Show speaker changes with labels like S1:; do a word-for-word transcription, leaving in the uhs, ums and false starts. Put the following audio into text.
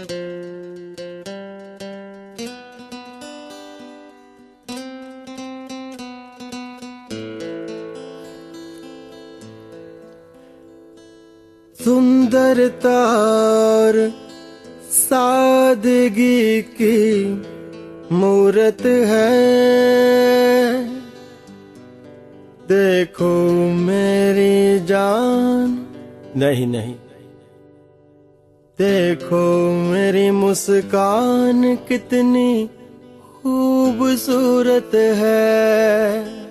S1: सुंदरता और सादगी की मूरत है, देखो मेरी जान, नहीं नहीं, देखो मेरी मुस्कान कितनी खूबसूरत है।